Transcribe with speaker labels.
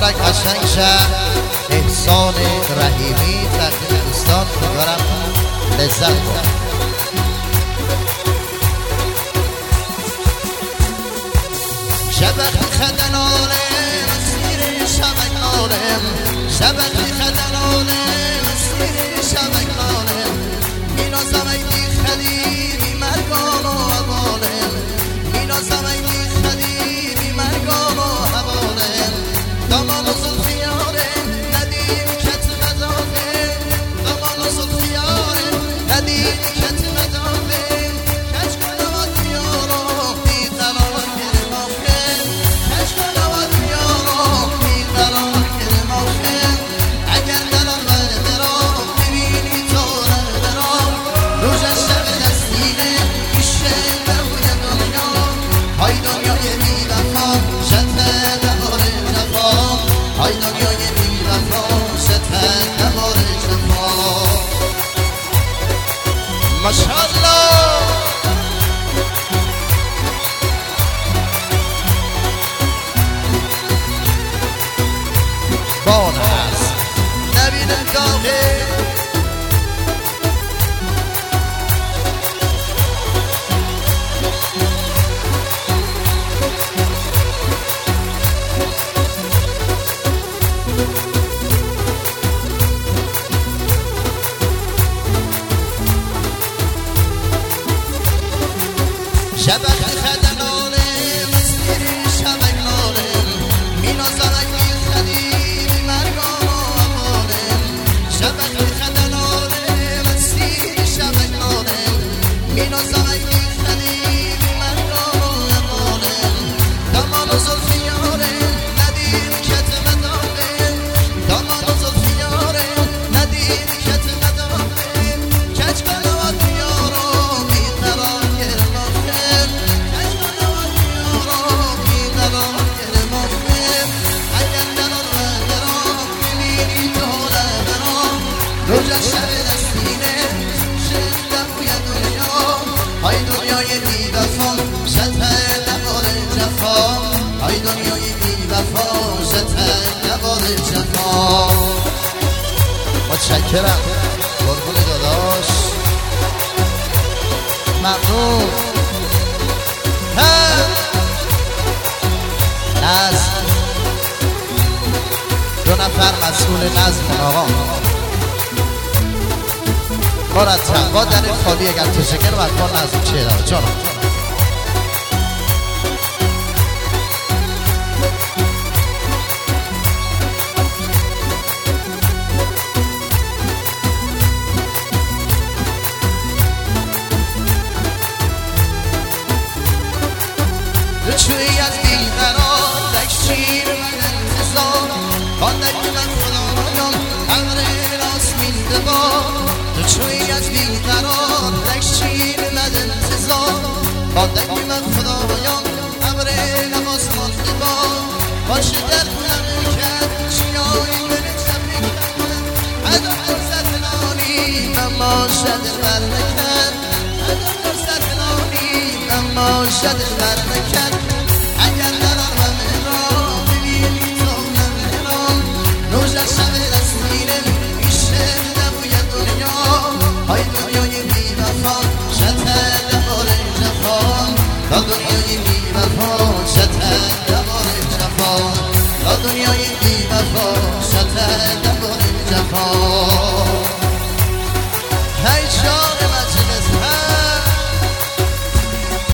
Speaker 1: مبارک قشنگ شهر احسان رحیمی تقدیم دوستان امیدوارم لذت ببرید. شبق خدنانه مسیر شبقانه شبق خدنانه مسیر شبقانه مینا زمینی خدیبی مرگان و حوانه مینا زمینی خدیبی مرگان و حوانه دامان و زلفیاره ندیم کت مدانه دامان و زلفیاره ندیم کت مدانه کچ کنوات بیارو بیقرار کرماخه کچ کنوات بیارو بیقرار کرماخه اگر دلان برم ببینی تو برم روزش شب دستینه میشه دوی دنیا های دنیای بی وفا شد دهار جفا های دنیای بی وفا شد دهار جفا ماشاءالله بان هست نبیل داغه شبق خدنانه مسیر شبقانه مینا زمینی خدیبی مرگان و حوانه شبق خدنانه مسیر شبقانه مینا زمینی خدیبی مرگان و حوانه دامان و زلفیاره ندیم کت مدانه دامان و زلفیاره ندیم کت مدانه کچ کنوات بیارو بیقرار کرماخه روزش شب دستینه شد دوی دنیا های دنیای بی وفا شد دوار جفا های دنیای بی وفا شد دوار جفا متشکرم قربون داداش ممنون نظم دو نفر مسئول نظم آقا مرتب با در خالی اگر تشکر و اکبر نظم چه داره جانم چوی از بیقرار دک شیر من انتظار باندک من خدایان امر راست میده با چوی از بیقرار دک شیر من انتظار باندک من خدایان امر نماز مانده با باشه در خونم کرد چیایی بره چپی کرد ادام فرصت نانی اما شد بر نکرد ادام فرصت نانی اما شد بر نکرد اگر درم را ببینی تو نمیرم روزش شب دستینه میشه دوی دنیا های دنیای بی وفا شد دوار جفا تا دنیای بی وفا شد دوار جفا تا دنیای بی وفا شد